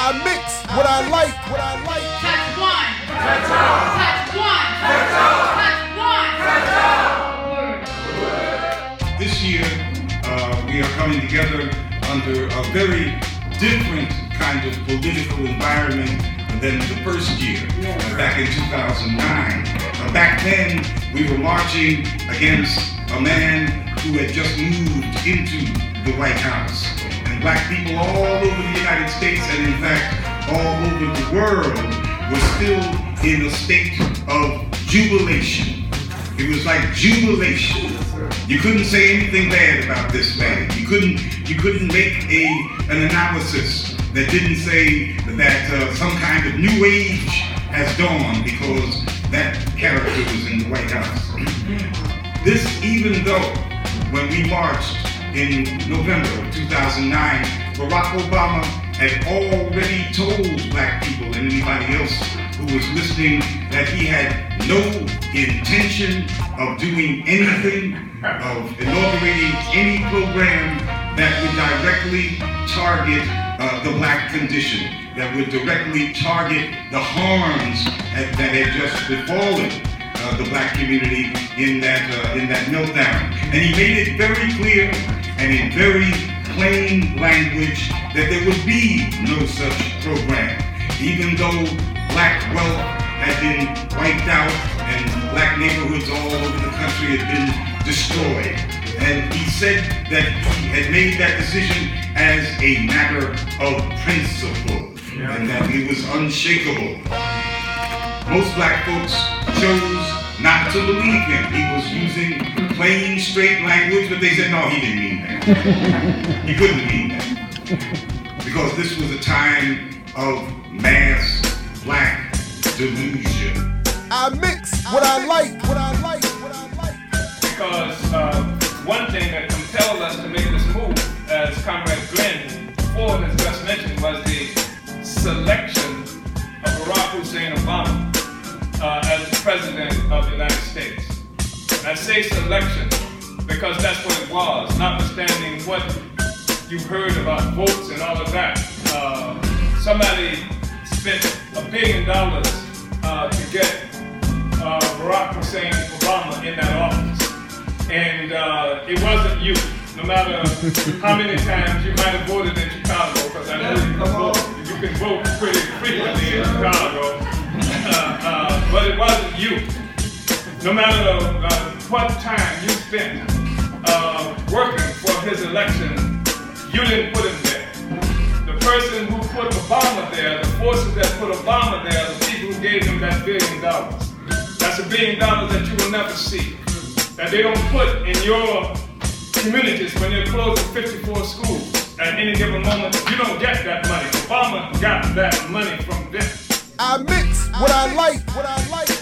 I mix what I like. Touch one. Touch all. Touch one. Touch all. Touch one. Word. This year, we are coming together under a very different kind of political environment than the first year, back in 2009. Back then, we were marching against a man who had just moved into the White House. And black people all over the United States, and in fact, all over the world, were still in a state of jubilation. It was like jubilation. You couldn't say anything bad about this man. You couldn't make an analysis that didn't say that some kind of new age has dawned because that character was in the White House. This, even though when we marched in November of 2009, Barack Obama had already told black people and anybody else who was listening that he had no intention of doing anything, of inaugurating any program that would directly target the black condition, that would directly target the harms that had just befallen the black community in that meltdown. And he made it very clear and in very plain language that there would be no such program, even though black wealth had been wiped out and black neighborhoods all over the country had been destroyed. And he said that he had made that decision as a matter of principle, and that it was unshakable. Most black folks chose not to believe him. He was using plain, straight language, but they said, no, he didn't mean that. He couldn't mean that. Because this was a time of mass black delusion. I mix what I like. Because one thing that compelled us to make this move, as Comrade Glenn Ford has just mentioned, was the selection of Barack Hussein Obama as the President of the United States. And I say selection because that's what it was, notwithstanding what you heard about votes and all of that. Somebody spent $1 billion to get Barack Hussein Obama in that office. And it wasn't you, no matter how many times you might have voted in Chicago, because I know you can vote pretty frequently in Chicago, but it wasn't you. No matter what time you spent working for his election, you didn't put him there. The person who put Obama there, the forces that put Obama there, the people who gave him that $1 billion, that's $1 billion that you will never see. That they don't put in your communities when you're closing 54 schools at any given moment. You don't get that money. Obama got that money from them. I mix what I like.